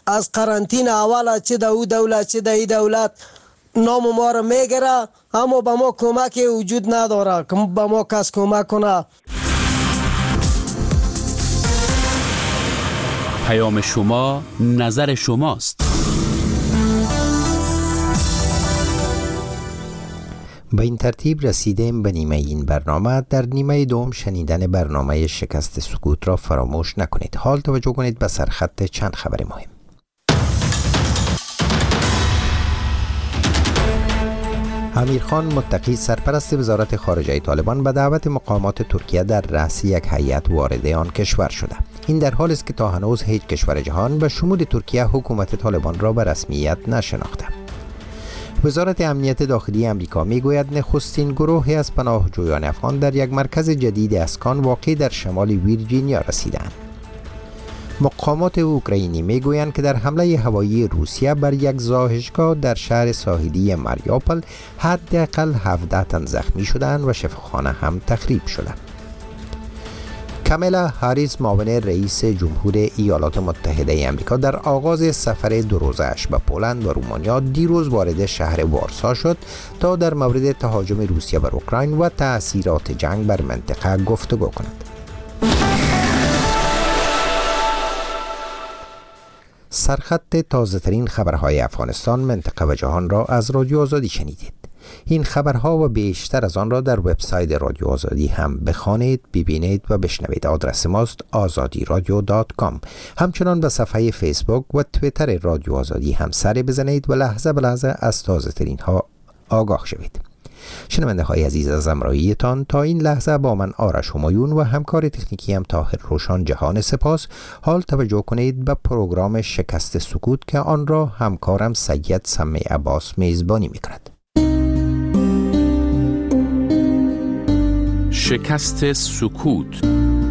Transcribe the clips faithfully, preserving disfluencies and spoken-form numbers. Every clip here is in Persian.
از قرنطینه اول چه در او دولت چه در این دولت نام ما را میگیره، اما به ما کمکی وجود نداره که به ما کس کمک کنه. پیام شما، نظر شماست. به این ترتیب رسیدیم به نیمه این برنامه. در نیمه دوم شنیدن برنامه شکست سکوت را فراموش نکنید. حال توجه کنید به سرخط چند خبر مهم. امیرخان متقی سرپرست وزارت خارجه طالبان به دعوت مقامات ترکیه در رأس یک هیئت وارد آن کشور شده. این در حالی است که تا هنوز هیچ کشور جهان به شمول ترکیه حکومت طالبان را به رسمیت نشناخته. وزارت امنیت داخلی امریکا میگوید نخستین گروهی از پناهجویان افغان در یک مرکز جدید اسکان واقع در شمال ویرجینیا رسیدند. مقامات اوکراینی میگویند که در حمله هوایی روسیه بر یک زاهشگاه در شهر ساحلی ماریوپل حداقل هفده تن زخمی شدند و شفاخانه هم تخریب شده. کامالا هاریس معاون رئیس جمهور ایالات متحده آمریکا در آغاز سفر دو روزه‌اش به پولند و رومانیا دیروز وارد شهر وارسا شد تا در مورد تهاجم روسیه بر اوکراین و تأثیرات جنگ بر منطقه گفتگو کند. سرخط تازه‌ترین خبرهای افغانستان، منطقه و جهان را از رادیو آزادی شنیدید. این خبرها و بیشتر از آن را در وبسایت رادیو آزادی هم بخوانید، ببینید و بشنوید. آدرس ماست آزادی رادیو دات کام. همچنان به صفحه فیسبوک و توییتر رادیو آزادی هم سر بزنید و لحظه به لحظه از تازه‌ترین ها آگاه شوید. شنونده های عزیز از همراهیتان تا این لحظه با من آرش همایون و همکار تکنیکی هم طاهر روشان جهان سپاس. حال توجه کنید به پروگرام شکست سکوت که آن را همکارم سید سمی عباس میزبانی میکند. شکست سکوت.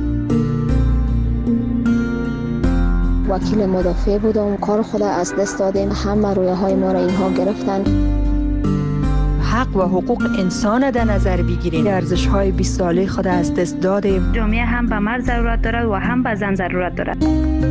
وکیل مدافع بودم، کار خود از دست دادیم، همه رویه های ما را اینها گرفتن. حق و حقوق انسان در نظر بگیریم. ارزش های بیست ساله خود از دست دادیم. جامعه هم به مرد ضرورت دارد و هم به زن ضرورت دارد.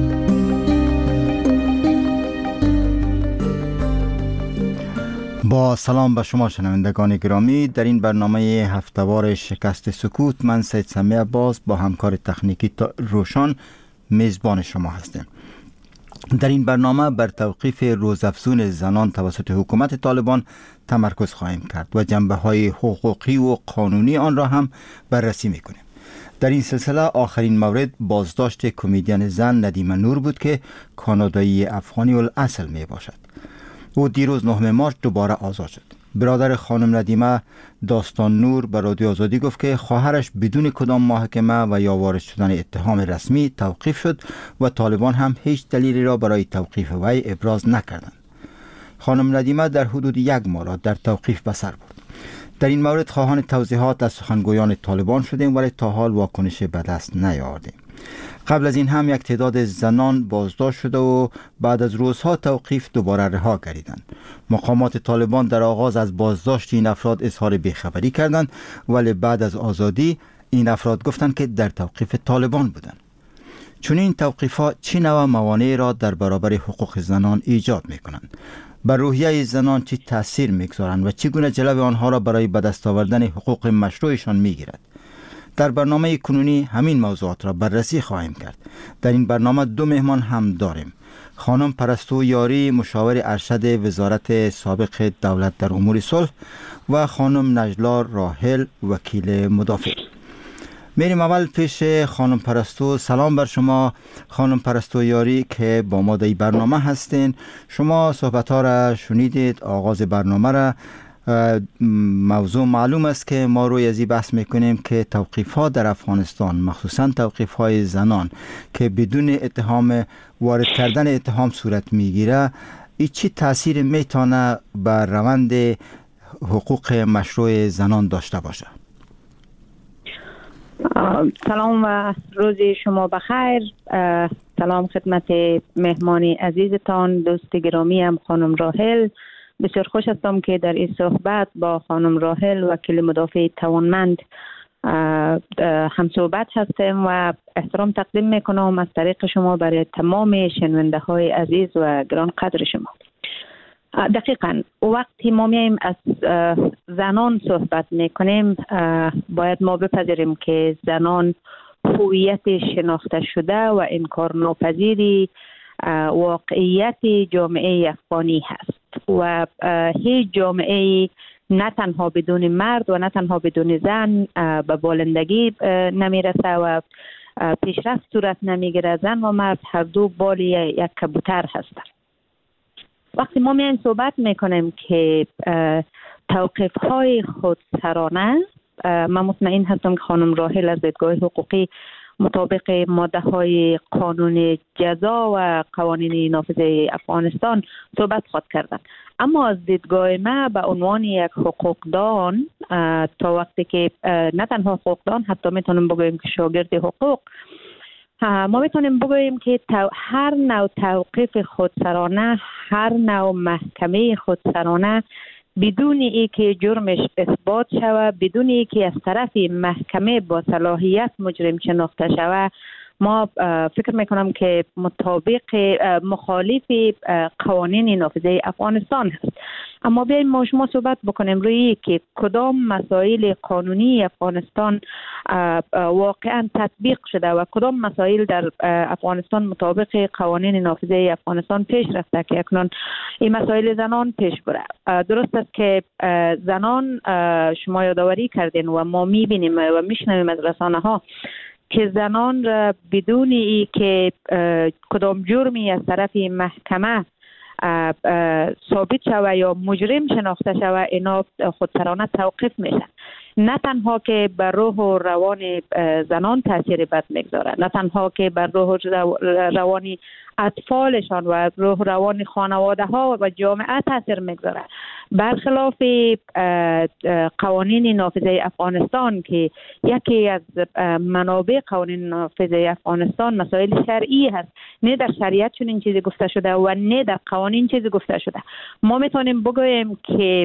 با سلام به شما شنوندگان گرامی، در این برنامه هفتهوار شکست سکوت من سید سمی عباس با همکار تکنیکی روشان میزبان شما هستیم. در این برنامه بر توقیف روزافزون زنان توسط حکومت طالبان تمرکز خواهیم کرد و جنبه‌های حقوقی و قانونی آن را هم بررسی می‌کنیم. در این سلسله آخرین مورد بازداشت کمدین زن ندیم نور بود که کانادایی افغانی الاصل می باشد. او دیروز نهم مارس دوباره آزاد شد. برادر خانم ندیمه داستان نور به رادیو آزادی گفت که خواهرش بدون کدام محاکمه و یا وارد شدن اتهام رسمی توقیف شد و طالبان هم هیچ دلیلی را برای توقیف وی ابراز نکردند. خانم ندیمه در حدود یک ماه را در توقیف به سر برد. در این مورد خواهان توضیحات از سخنگویان طالبان شدیم ولی تا حال واکنش به دست نیاوردیم. قبل از این هم یک تعداد زنان بازداشت شده و بعد از روزها توقیف دوباره رها گردیدند. مقامات طالبان در آغاز از بازداشت این افراد اظهار بیخبری کردند ولی بعد از آزادی این افراد گفتند که در توقیف طالبان بودند. چون این توقیفات چه نوع موانعی را در برابر حقوق زنان ایجاد می‌کنند؟ بر روحیه زنان چه تأثیر می‌گذارند و چگونه جلوی آنها را برای به دست آوردن حقوق مشروعشان می‌گیرد؟ در برنامه کنونی همین موضوعات را بررسی خواهیم کرد. در این برنامه دو مهمان هم داریم. خانم پرستو یاری، مشاور ارشد وزارت سابق دولت در امور صلح و خانم نجلا راحل، وکیل مدافع. میریم اول پیش خانم پرستو. سلام بر شما خانم پرستو یاری که با ما در این برنامه هستین. شما صحبت ها را شنیدید، آغاز برنامه را. موضوع معلوم است که ما روی ازی بحث میکنیم که توقیفات در افغانستان، مخصوصا توقیف‌های زنان که بدون اتهام وارد کردن اتهام صورت میگیره، این چی تأثیر میتونه بر روند حقوق مشروع زنان داشته باشه؟ سلام و روز شما بخیر. سلام خدمت مهمان عزیزتان، دوست گرامی هم خانم راحل. بسیار خوش هستم که در این صحبت با خانم راحل، وکیل مدافع توانمند، همصحبت هستیم و احترام تقدیم میکنم از طریق شما برای تمام شنونده های عزیز و گران قدر شما. دقیقاً وقتی ما میایم از زنان صحبت میکنیم باید ما بپذیریم که زنان هویت شناخته شده و انکار ناپذیری واقعیت جامعه افغانی هست و هیچ جامعه نه تنها بدون مرد و نه تنها بدون زن به بالندگی نمیرسه و پیشرفت صورت نمیگیره. زن و مرد هر دو بالی یک کبوتر هستند. وقتی ما میایم صحبت میکنیم که توقیف های خودسرانه، من مطمئن هستم که خانم راحل از دیدگاه حقوقی مطابق ماده های قانون جزا و قوانین نافذه افغانستان صحبت خواهد کردن، اما از دیدگاه ما به عنوان یک حقوقدان تا وقتی که نه تنها حقوقدان، حتی میتونیم بگوییم که شاگرد حقوق، ما میتونیم بگوییم که هر نوع توقیف خودسرانه، هر نوع محکمه خودسرانه بدون ای که جرمش اثبات شود، بدون ای که از طرف محکمه با صلاحیت مجرم شناخته شود، ما فکر میکنم که مطابق مخالف قوانین نافذه افغانستان هست. اما بیاییم ما شما صحبت بکنیم روی که کدام مسائل قانونی افغانستان واقعا تطبیق شده و کدام مسائل در افغانستان مطابق قوانین نافذه افغانستان پیش رفته که اکنون این مسائل زنان پیش بره. درست است که زنان شما یادآوری کردین و ما میبینیم و میشنویم از رسانه ها که زنان را بدون ای که کدام جرمی از طرف محکمه ثابت شود یا مجرم شناخته شود اینا خودسرانه توقیف میشن. نه تنها که بر روح و روان زنان تاثیر بد میگذاره، نه تنها که بر روح و روان اطفالشان و روح و روان خانواده ها و جامعه تاثیر میگذاره. برخلاف قوانین نافذه افغانستان که یکی از منابع قوانین نافذه افغانستان مسائل شرعی هست، نه در شریعت چون این چیزی گفته شده و نه در قوانین چیزی گفته شده. ما میتونیم بگوییم که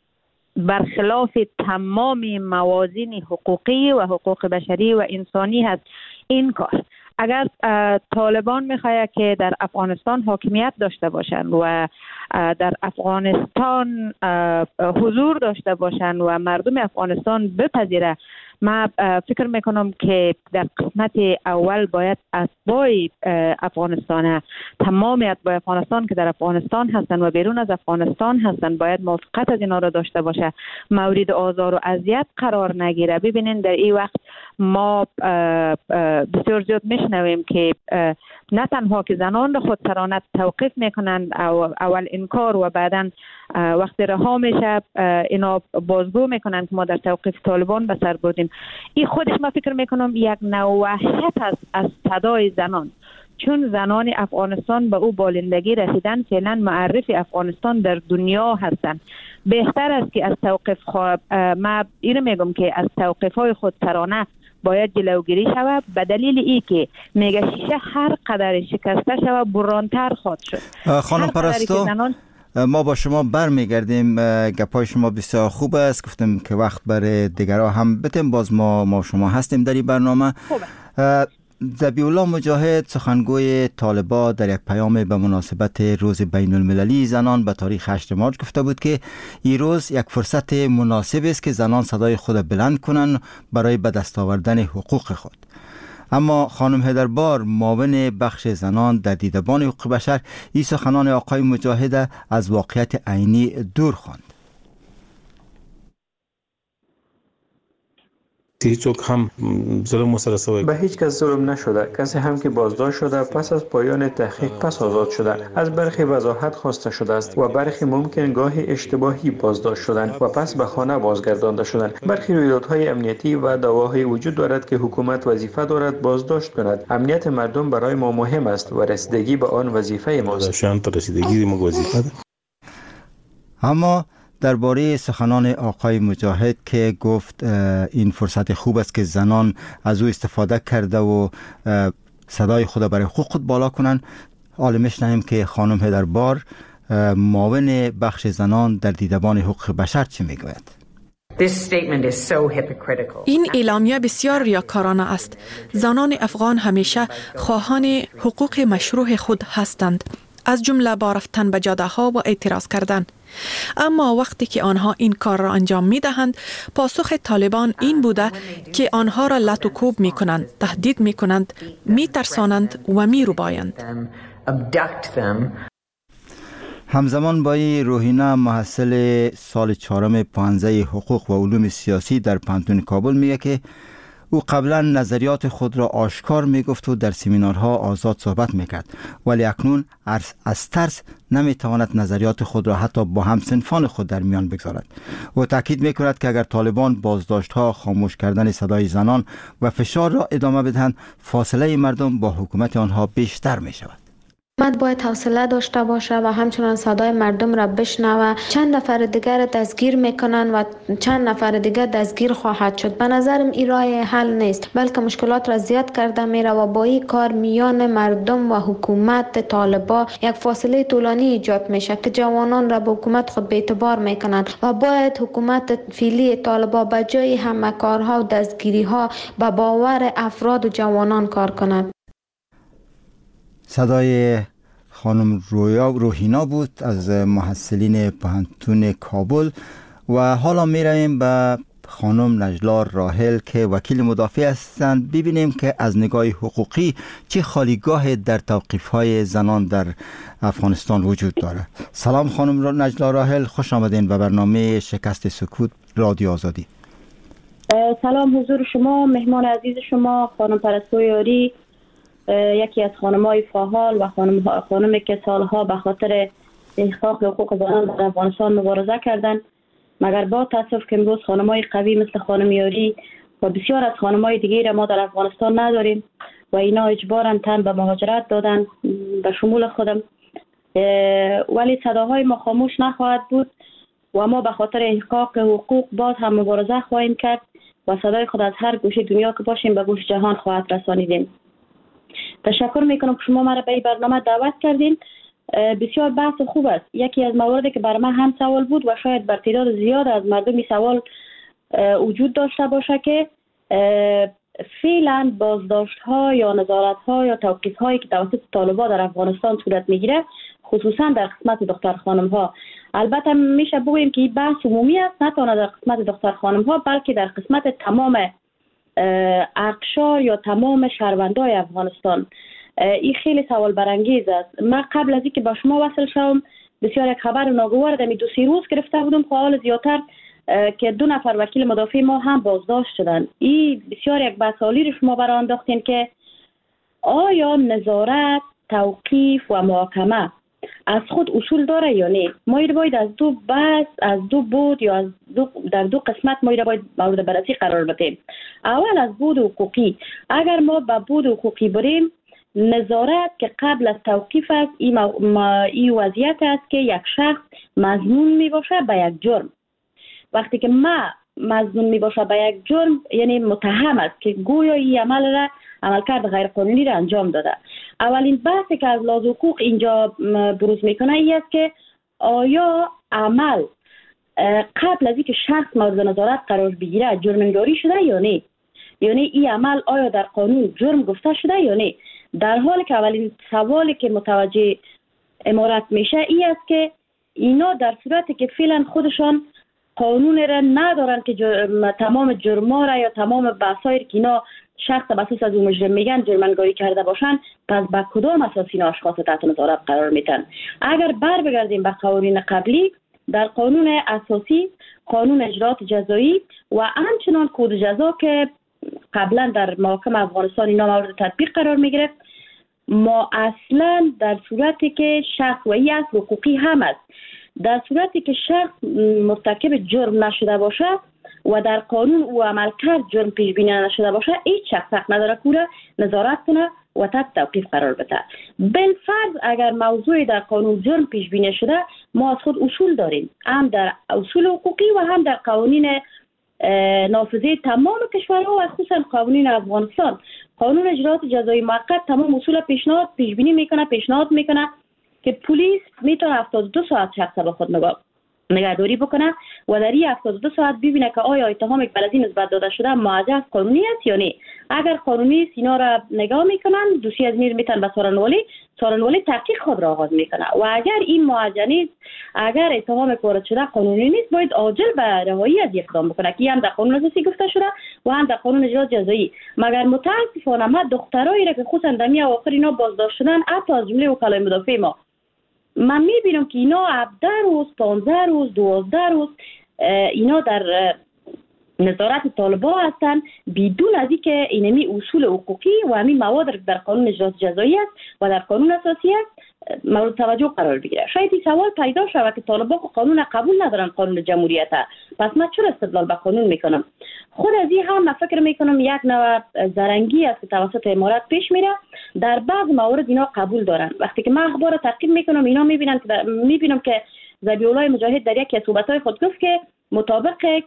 برخلاف تمام موازین حقوقی و حقوق بشری و انسانی هست این کار. اگر طالبان میخواهد که در افغانستان حاکمیت داشته باشند و در افغانستان حضور داشته باشند و مردم افغانستان بپذیره، ما فکر میکنم که در قسمت اول باید اتباع افغانستان، تمام اتباع افغانستان که در افغانستان هستند و بیرون از افغانستان هستند باید موافقت از اینا را داشته باشه، مورد آزار و اذیت قرار نگیره. ببینید در این وقت ما بسیار زیاد میشنویم که نه تنها که زنان را خودسرانه توقیف میکنند اول انکار و بعدا وقتی رها میشه اینا بازگو میکنند که ما در توقیف طالبان به سر بردیم. این خودش ما فکر میکنم یک نوع وحشت است از صدای زنان، چون زنان افغانستان به او بالندگی رسیدن، فعلا معرف افغانستان در دنیا هستند. بهتر است که از توقیف خواه... ما اینو میگم که از توقیف های خودسرانه باید جلوگیری شود، به دلیل ای که میگه شیشه هر قدر شکسته شود برانتر خواهد شد. خانم پرستو زنان... ما با شما برمیگردیم. گپای شما بسیار خوب است، گفتم که وقت برای دیگرها هم بتیم، باز ما ما شما هستیم در این برنامه. خوبه. ذبیح الله مجاهد سخنگوی طالبان در یک پیام به مناسبت روز بین المللی زنان به تاریخ هشت مارچ گفته بود که این روز یک فرصت مناسب است که زنان صدای خود بلند کنند برای به دست آوردن حقوق خود. اما خانم حیدربار، معاون بخش زنان در دیدبان حقوق بشر، این سخنان آقای مجاهد از واقعیت عینی دور خواند. هیچ هم ظلم سره به هیچ کس ظلم نشده. کسی هم که بازداشت شده پس از پایان تحقیق پس آزاد شده. از برخی وضاحت خواسته شده است و برخی ممکن گاهی اشتباهی بازداشت شدند و پس به خانه بازگردانده شدند. برخی رویدادهای امنیتی و دعواهای وجود دارد که حکومت وظیفه دارد بازداشت کند. امنیت مردم برای ما مهم است و رسیدگی به آن وظیفه ماست. شانت رسیدگی ما وظیفه ده. اما درباره سخنان آقای مجاهد که گفت این فرصت خوب است که زنان از او استفاده کرده و صدای خود برای حقوق خود بالا کنند، حالا میشنویم که خانم حیدربار معاون بخش زنان در دیدبان حقوق بشر چی میگوید. این اعلامیه بسیار ریاکارانه است. زنان افغان همیشه خواهان حقوق مشروع خود هستند، از جمله با رفتن به جاده ها و اعتراض کردن. اما وقتی که آنها این کار را انجام می دهند، پاسخ طالبان این بوده که آنها را لط و کوب می کنند، تهدید می کنند، می ترسانند و می ربایند. همزمان با روحینا محصل سال چهارم پانزده حقوق و علوم سیاسی در پانتون کابل میگه که او قبلا نظریات خود را آشکار میگفت و در سمینارها آزاد صحبت میکرد، ولی اکنون از ترس نمیتواند نظریات خود را حتی با همسنفان خود در میان بگذارد. و تاکید میکند که اگر طالبان بازداشت‌ها، خاموش کردن صدای زنان و فشار را ادامه بدهند، فاصله مردم با حکومت آنها بیشتر میشود. حکومت باید حوصله داشته باشه و همچنان صدای مردم را بشنوه. چند نفر دیگر دستگیر میکنن و چند نفر دیگر دستگیر خواهد شد. به نظرم این راه حل نیست، بلکه مشکلات را زیاد کرده میره و با این کار میان مردم و حکومت طالبان یک فاصله طولانی ایجاد میشه که جوانان را به حکومت خود به اعتبار میکنند و باید حکومت فعلی طالبان به جای همه کارها و دستگیری ها به باور افراد و جوانان کار کند. صدای خانم رویا روحینا بود از محصلین پانتون کابل. و حالا می رویم به خانم نجلا راحل که وکیل مدافع هستند، ببینیم که از نگاه حقوقی چه خالیگاه در توقیف‌های زنان در افغانستان وجود دارد. سلام خانم نجلا راحل، خوش آمدین به برنامه شکست سکوت رادیو آزادی. سلام حضور شما، مهمان عزیز شما خانم پرستو یاری، یکی از خانم‌های فعال و خانم خانمی که سالها به خاطر احقاق حقوق زنان در افغانستان مبارزه کردند، مگر با تاسف که امروز خانم‌های قوی مثل خانم یاری و بسیار از خانم‌های دیگه ما در افغانستان نداریم و اینا اجباراً تن به مهاجرت دادن به شمول خودم، ولی صداهای ما خاموش نخواهد بود و ما به خاطر احقاق حقوق باز هم مبارزه خواهیم کرد و صدای خود از هر گوشه دنیا که باشیم به گوش جهان خواهد رسانیدیم. تشکر میکنم که شما مرا به این برنامه دعوت کردین. بسیار بحث خوب است. یکی از مواردی که برای من هم سوال بود و شاید بر تعداد زیاد از مردم سوال وجود داشته باشه که فعلا بازداشت ها یا نظارت ها یا توقیف هایی که توسط طالبان در افغانستان صورت میگیره، خصوصا در قسمت دختر خانم ها. البته میشه بگوییم که این بحث عمومی است، نه تنها در قسمت دختر خانم ها بلکه در قسمت تمام اقشار یا تمام شهروندان افغانستان. این خیلی سوال برانگیز است. من قبل از اینکه با شما وصل شوم بسیار یک خبر ناگوار دمی دو سه روز گرفته بودم، حال زیادتر که دو نفر وکیل مدافع ما هم بازداشت شدند. این بسیار یک بحثالی رو شما برای انداختین که آیا نظارت، توقیف و محاکمه از خود اصول داره یا نه؟ ما ایره باید از دو بحث، از دو بود یا از دو در دو قسمت ما ایره باید مورد بررسی قرار بدیم. اول از بود حقوقی. اگر ما به بود حقوقی بریم، نظارت که قبل از توقیف است، این, این وضعیت است که یک شخص مظنون می باشه به یک جرم. وقتی که ما مظنون می باشه به یک جرم یعنی متهم است که گویا این عمل را عملکرد غیر قانونی را انجام داده. اولین بحثی که از لحاظ حقوق اینجا بروز میکنه این است که آیا عمل قبل از اینکه شخص مورد نظارت قرار بگیره جرم‌نگاری شده یا نه؟ یعنی این عمل آیا در قانون جرم گفته شده یا نه؟ در حالی که اولین سوالی که متوجه امارت میشه این است که اینا در صورتی که فعلا خودشان قانون را ندارن که جرم، تمام جرما را یا تمام بحثایی که اینا شخص بر اساس از اون مجرم میگن جرمنگاری کرده باشن، پس به کدام اساس اینا اشخاص تحت نظارت قرار میدن؟ اگر بر بگردیم به قوانین قبلی، در قانون اساسی، قانون اجرات جزایی و همچنان کد جزا که قبلا در محاکم افغانستان اینا مورد تطبیق قرار میگرفت، ما اصلا در صورتی که شخص و این اصل حقوقی هم است، در صورتی که شخص مرتکب جرم نشده باشه و در قانون او عمل کرد جرم پیش بینی نشده باشه، هیچ شخص حق نداره که نظارت کنه و تحت توقیف قرار بده. بالفرض اگر موضوعی در قانون جرم پیش بینی شده، ما از خود اصول داریم، هم در اصول حقوقی و هم در قوانین نافذه تمام کشورها و خصوصا قوانین افغانستان. قانون اجرات جزایی موقت تمام اصول پیشنهاد پیش بینی میکنه، پیشنهاد میکنه که پلیس میتونه هفتاد و دو ساعت شخص به خود نگاه نگهداری بکنه و در این هفتاد و دو ساعت ببینه که آیا اتهامی که بر از این نسبت داده شده موجه قانونی است یا نه. اگر قانونی است اینا را نگاه میکنن، دوشی از میر میتن به سارنوالی، سارنوالی تحقیق خود را آغاز میکنه و اگر این موجه نیست، اگر اتهام وارد شده قانونی نیست، باید عاجل به رهایی از اقدام بکنه که هم در قانون اساسی گفته شده و هم در قانون اجرا جزایی. مگر متاسفانه ما دخترایی را که خصوصا در می اواخر اینا بازداشت شدن، حتی از جمله وکلای مدافع ما، من میبینم که اینا هفده روز، پانزده روز، دوازده روز اینا در نظارت طالبان هستند بدون از اینکه اینمی اصول حقوقی و همین مواد در قانون اجرا جزایی است و در قانون اساسی است مورد توجه قرار بگیره. شاید این سوال پیدا شود که طالبان قانون قبول ندارن، قانون جمهوریت، پس من چرا استدلال به قانون میکنم؟ خود از این هم من فکر میکنم یک نوع زرنگی است که توسط امارات پیش میره. در بعض موارد اینا قبول دارن. وقتی که من اخبار تعقیب میکنم اینا میبینن که میبینم که ذبیح الله مجاهد در یکی از صحبت‌های خود گفت که مطابق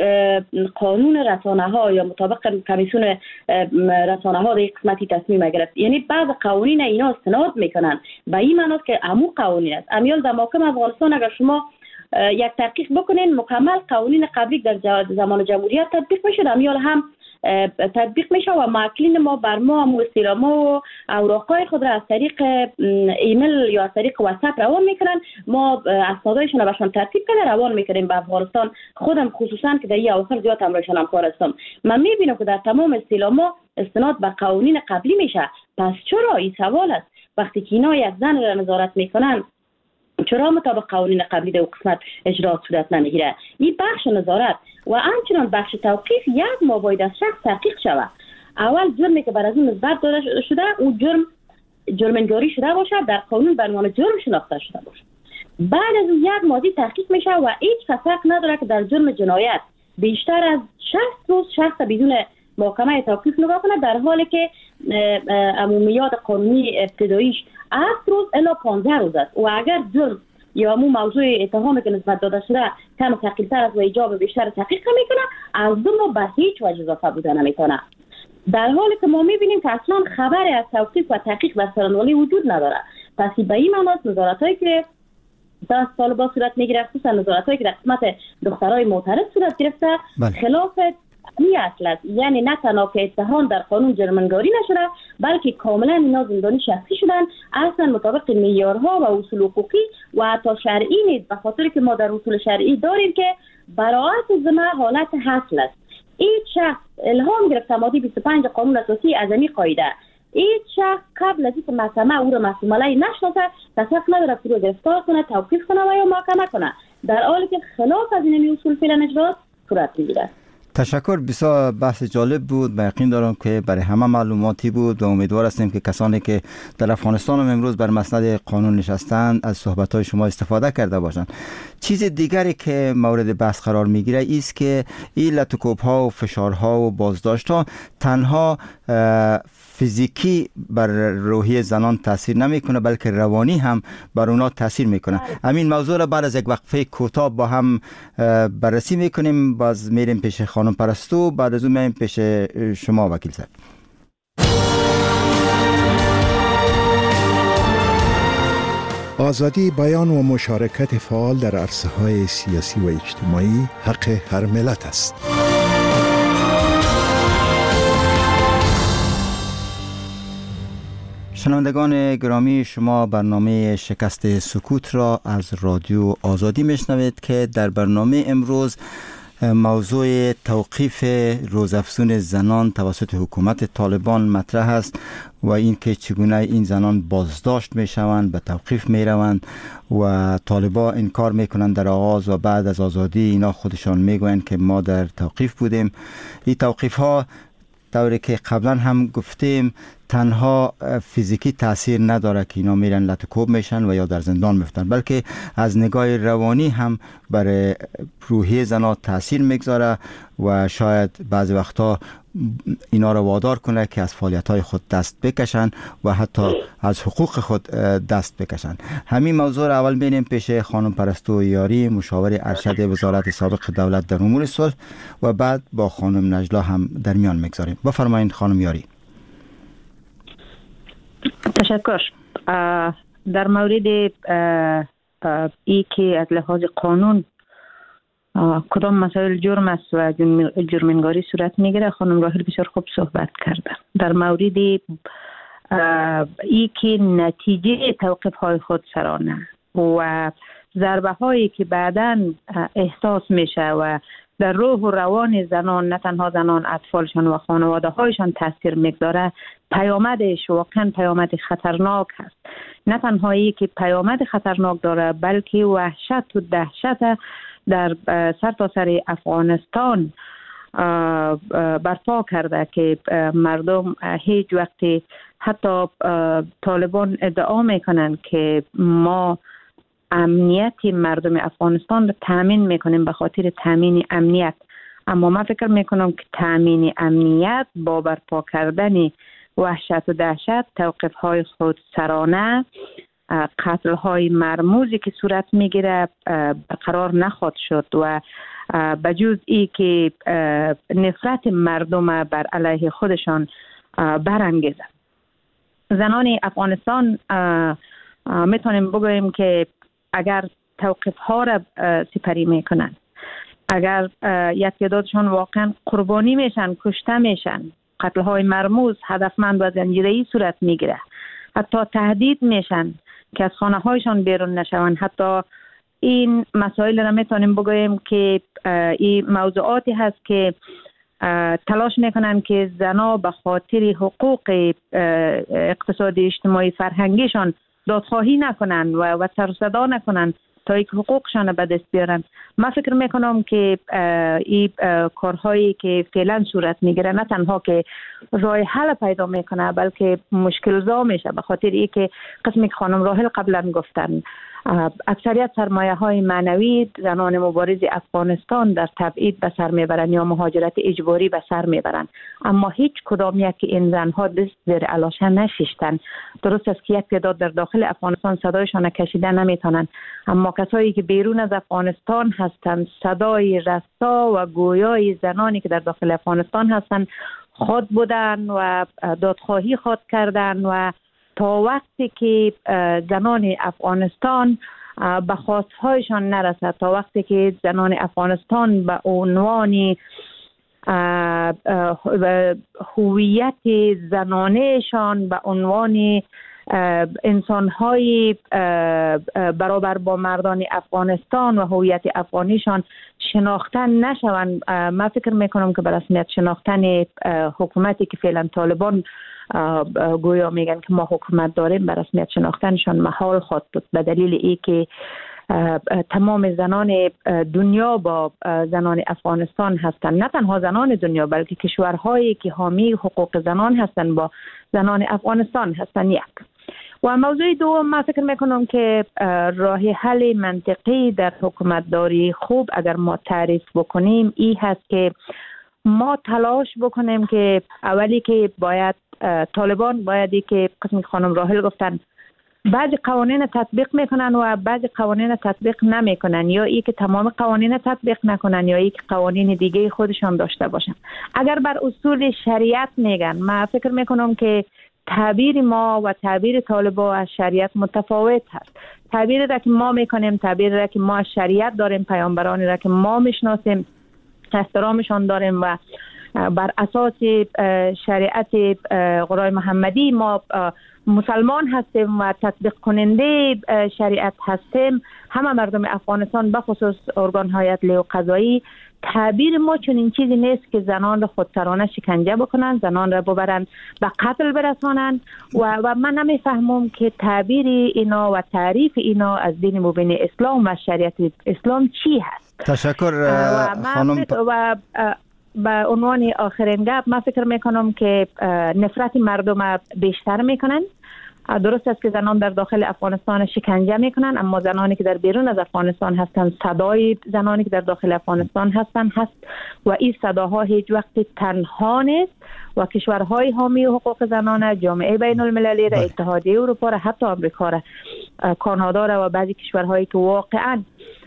قانون رسانه ها یا مطابق کمیسیون رسانه ها در قسمتی تصمیم گرفت. یعنی بعض قوانین اینا استناد میکنن به این معنی که عمو قوانین است. امیال در محاکم افغانستان اگر شما یک تحقیق بکنین مکمل قوانین قبلی در زمان جمهوریت تطبیق میشه، امیال هم تطبیق میشه و معقلین ما بر ما هم استیلاما و اوراقای خود را از طریق ایمیل یا از طریق واتساپ روان میکنن. ما اسنادایشون را بهشون ترتیب کرده روان میکنیم به افغانستان. خودم خصوصا که در این اواخر زیاد همراهشان همکار هستم، من میبینم که در تمام استیلاما استناد به قوانین قبلی میشه. پس چرا این سوال است وقتی که اینا یک زن را نظارت میکنن چرا مطابق قوانین قبلی در قسمت اجرا صورت نمیگیره؟ این بخش نظارت و همچنان بخش توقیف یک ما باید از شخص تحقیق شود. اول جرمی که بر از اون نسبت داده شده او جرم جرمنگاری شده باشه، در قانون به عنوان جرم شناخته شده باشه. بعد از اون یک ماضی تحقیق میشه و هیچ فرق نداره که در جرم جنایت بیشتر از شصت روز شخص بدون محکمه توقیف نگاه کنه، در حالی که عمومیات قانونی ابتداییش هفت روز الی پانزده روز است. و اگر جرم یا همون موضوع اتهامی که نسبت داده شده کم ثقیل‌تر است و ایجاب بیشتر تحقیق میکنه، از دو ماه به هیچ وجه اضافه بودن نمیتونه. در حالی که ما میبینیم که اصلا خبری از توقیف و تحقیق در سارنوالی وجود نداره. پس به این معنی نظارتایی که در طالبان صورت میگیره، خصوصا نظارتایی که در قسمت دخترای معترض صورت گرفته، بله. خلاف این اصل است. یعنی نه تنها که اتهام در قانون جرمنگاری نشده بلکه کاملا اینا زندانی شخصی شدن، اصلا مطابق معیارها و اصول حقوقی و حتی شرعی نیست، به خاطر که ما در اصول شرعی داریم که براءت ذمه حالت حصل است. این شخص الهام گرفته ماده بیست و پنج قانون اساسی از این قاعده. این شخص قبل از اینکه محکمه او را محکوم علیه نشناسه تصدیق نداره که رو گرفتار کنه، توقیف کنه و یا محاکمه کنه، در حالی که خلاف از این اصول فعلا اجرا صورت میگیره. تشکر، بسیار بحث جالب بود. من یقین دارم که برای همه معلوماتی بود و امیدوار هستیم که کسانی که در افغانستان هم امروز بر مسند قانون نشستند از صحبت‌های شما استفاده کرده باشند. چیز دیگری که مورد بحث قرار میگیره است که این لطکوب‌ها و فشارها و بازداشت‌ها تنها فیزیکی بر روحی زنان تاثیر نمیکنه بلکه روانی هم بر اونا تاثیر میکنه. همین موضوع را بعد از یک وقفه کوتاه با هم بررسی میکنیم. باز میریم پیش خانم پرستو، بعد از اون میریم پیش شما وکیل صاحب. آزادی بیان و مشارکت فعال در عرصه‌های سیاسی و اجتماعی حق هر ملت است. شنوندگان گرامی، شما برنامه شکست سکوت را از رادیو آزادی میشنوید که در برنامه امروز موضوع توقیف روزافزون زنان توسط حکومت طالبان مطرح است و این که چگونه این زنان بازداشت میشوند، به توقیف میروند و طالبان انکار میکنند در آغاز و بعد از آزادی اینا خودشان میگویند که ما در توقیف بودیم. این توقیف ها طوری که قبلا هم گفتیم تنها فیزیکی تاثیر نداره که اینا میرن لطکوب میشن و یا در زندان میفتن، بلکه از نگاه روانی هم برای روحی زنها تاثیر میگذاره و شاید بعضی وقتا اینا را وادار کنه که از فعالیت‌های خود دست بکشن و حتی از حقوق خود دست بکشن. همین موضوع را اول بینیم پیش خانم پرستو یاری، مشاور ارشد وزارت سابق دولت در امور صلح، و بعد با خانم نجلا هم در میان میگذاریم. بفرمایید خانم یاری. تشکر. در مورد ای که از لحاظ قانون کدام مسائل جرم است و جرم‌انگاری صورت میگیره. خانم راحل بسیار خوب صحبت کردن در مورد ای که نتیجه توقیف های خود سرانه و ضربه هایی که بعداً احساس میشه و در روح و روان زنان، نه تنها زنان، اطفالشان و خانواده هایشان تاثیر میگذاره، پیامدش واقعا پیامد خطرناک هست. نه تنها ای که پیامد خطرناک داره بلکه وحشت و دهشت در سرتاسر افغانستان برپا کرده که مردم هیچ وقتی حتی طالبان ادعا میکنن که ما امنیت مردم افغانستان رو تامین میکنیم به خاطر تامین امنیت، اما من فکر میکنم که تامین امنیت با برپا کردن وحشت و دهشت، توقیف های خود سرانه، قتل های مرموزی که صورت میگیره قرار نخواهد شد و بجز ای که نفرت مردم بر علیه خودشان برانگیزه. زنان افغانستان میتونیم بگوییم که اگر توقیف ها را سپری میکنن، اگر یک تعدادشان واقعا قربانی میشن، کشته میشن، قتل های مرموز هدفمند و زنجیره‌ای صورت میگیره، حتی تهدید میشن که از خانه هایشان بیرون نشوند، حتی این مسائل را میتونیم بگوییم که این موضوعاتی هست که تلاش میکنن که زنا به خاطر حقوق اقتصادی اجتماعی فرهنگیشان دادخواهی نکنن و و سر و صدا نکنن تا اینکه حقوقشان به دست بیارن. من فکر میکنم که این کارهایی که فعلا صورت میگیره نه تنها که راه حل پیدا میکنه بلکه مشکل زا میشه، به خاطر اینکه قسمی که خانم راحل قبلا گفتن اکثریت سرمایه های معنوی زنان مبارز افغانستان در تبعید به سر میبرن یا مهاجرت اجباری به سر میبرن، اما هیچ کدام یک این زنها دست زیر علاشه نشیشتن. درست است که یک تعداد در داخل افغانستان صدایشان کشیده نمیتونن، اما کسایی که بیرون از افغانستان هستند صدای رسا و گویای زنانی که در داخل افغانستان هستند خود بودن و دادخواهی خود کردن و تا وقتی که زنان افغانستان به خواستهایشان نرسد، تا وقتی که زنان افغانستان به عنوان هویت زنانهشان به عنوان انسانهای برابر با مردان افغانستان و هویت افغانیشان شناختن نشوند، من فکر میکنم که به رسمیت شناختن حکومتی که فعلا طالبان گویا میگن که ما حکومت داریم به رسمیت شناختنشان محال خواهد بود، به دلیل ای که تمام زنان دنیا با زنان افغانستان هستند، نه تنها زنان دنیا بلکه کشورهایی که حامی حقوق زنان هستند با زنان افغانستان هستند. یک و موضوع دوم، من فکر میکنم که راه حل منطقی در حکومتداری خوب اگر ما تعریف بکنیم این هست که ما تلاش بکنیم که اولی که باید طالبان بایدی که قسمی خانم راحل گفتن بعضی قوانین تطبیق میکنن و بعضی قوانین تطبیق نمیکنن، یا ای که تمام قوانین تطبیق نکنن یا ای که قوانین دیگه خودشان داشته باشن. اگر بر اصول شریعت میگن، من فکر میکنم که تعبیر ما و تعبیر طالبا از شریعت متفاوت هست. تعبیر را که ما میکنیم، تعبیر را که ما از شریعت داریم، پیامبرانی را که ما میشناسیم احترامشان داریم و بر اساس شریعت قرآن محمدی ما مسلمان هستیم و تطبیق کننده شریعت هستیم. همه مردم افغانستان به خصوص ارگان های عدلی و قضایی، تعبیر ما چون این چیزی نیست که زنان را خودسرانه شکنجه بکنن، زنان را ببرن به قتل برسانن و, و من نمیفهمم که تعبیر اینا و تعریف اینا از دین مبین اسلام و شریعت اسلام چی هست. تشکر خانم. و به عنوان آخرین گپ، من فکر میکنم که نفرت مردم بیشتر میکنن. درست است که زنان در داخل افغانستان شکنجه میکنن، اما زنانی که در بیرون از افغانستان هستند، صدای زنانی که در داخل افغانستان هستند هست و این صداها هیچ وقت تنها نیست و کشورهای حامی حقوق زنان، جامعه بین المللی را، اتحادیه اروپا را، حتی آمریکا را، کانادا را و بعضی کشورهایی که واقعا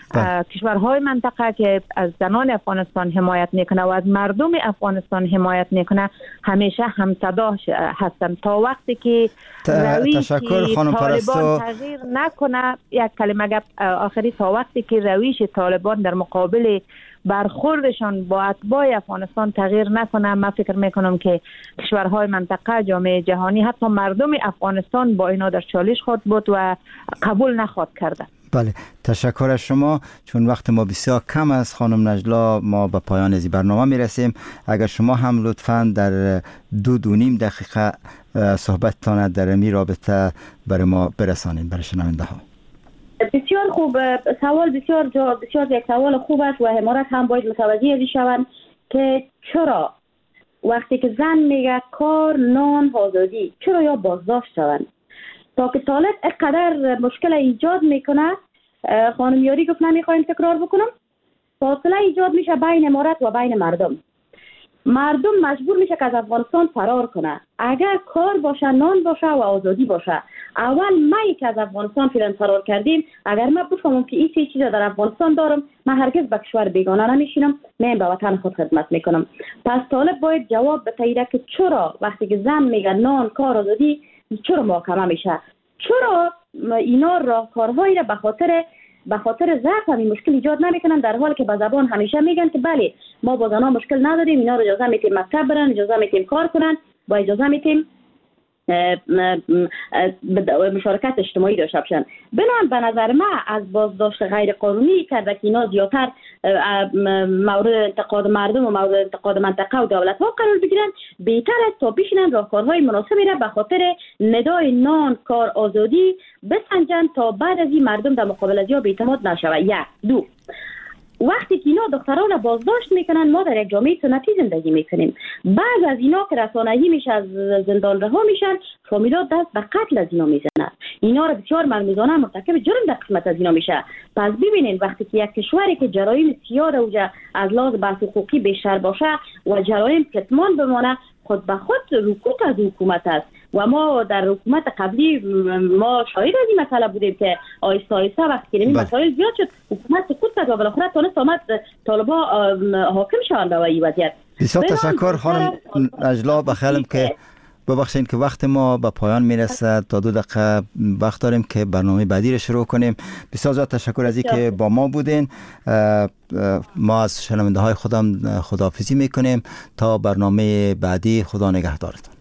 کشورهای منطقه که از زنان افغانستان حمایت میکنه و از مردم افغانستان حمایت میکنه همیشه همصدا هستند تا وقتی که رویش طالبان تغییر نکنه. یک کلمه گپ آخری، تا وقتی که رویش طالبان در مقابل برخوردشان با اتباع افغانستان تغییر نکنه، من فکر میکنم که کشورهای منطقه، جامعه جهانی، حتی مردم افغانستان با اینا در چالش خود بود و قبول نخواد کرده. بله، تشکر از شما. چون وقت ما بسیار کم است خانم نجلا، ما به پایان از برنامه میرسیم. اگر شما هم لطفاً در دو دو نیم دقیقه صحبتتان در این رابطه برای ما برسانید برای شنونده ها. بسیار خوب، سوال بسیار جا بسیار یک سوال خوب است و حمارت هم باید متوجه ازی شوند که چرا وقتی که زن میگه کار، نان، آزادی، چرا یا بازداشت شوند؟ تا که طالب اینقدر مشکل ایجاد میکنه، خانم یاری گفت نمیخوایم تکرار بکنم، فاصله ایجاد میشه بین امارت و بین مردم. مردم مجبور میشه که از افغانستان فرار کنه. اگر کار باشه، نان باشه و آزادی باشه. اول ما که از افغانستان فعلا فرار کردیم، اگر من بفهمم که این سه چیز در افغانستان دارم، من هرگز به کشور بیگانه نمیشینم، من به وطن خود خدمت میکنم. پس طالب باید جواب بده که چرا وقتی که زن میگه نان، کار، آزادی، چرا محاکمه میشه؟ چرا اینا راهکارهایی را به خاطر به خاطر ضعف همین مشکل ایجاد نمیکنن، در حالی که به زبان همیشه میگن که بله ما با زنان مشکل نداریم، اینا رو اجازه میتیم مکتب برن، اجازه میتیم کار کنن، با اجازه میتیم مشارکت اجتماعی داشته باشن. بنابراین به نظر من از بازداشت غیر قانونی کرده که اینا زیادتر مورد انتقاد مردم و مورد انتقاد منطقه و دولت ها قرار بگیرن، بهتر است تا بشینن راهکارهای مناسبی را به خاطر ندای نان، کار، آزادی بسنجن تا بعد از این مردم در مقابل از یا بی‌اعتماد نشوه. یک دو وقتی که اینا دختران بازداشت میکنن، ما در یک جامعه سنتی زندگی میکنیم. بعد از اینا که رسانه‌ای میشه، از زندان رها میشن، فامیلا دست به قتل از اینا میزنن. اینا رو بسیار مرموزانه مرتکب جرم در قسمت از اینا میشه. پس ببینین وقتی که یک کشوری که جرایم سیاه اوجه از لحاظ بحث حقوقی بیشتر باشه و جرایم کتمان بمانه، خود به خود رکود از حکومت است. و ما در حکومت قبلی ما شاهد از این مسئله بودیم که آیسته آیسته وقتی که این مسائل زیاد شد، حکومت سکوت کرد و بالاخره تونست آمد طالبا حاکم شوند و این وضعیت. بسیار تشکر خانم نجلا. بخیالم که ببخشید که وقت ما به پایان میرسه، تا دو دقیقه وقت داریم که برنامه بعدی رو شروع کنیم. بسیار زیاد تشکر از اینکه با ما بودین. ما از شنونده های خودم خداحافظی میکنیم تا برنامه بعدی. خدا نگهدارتون.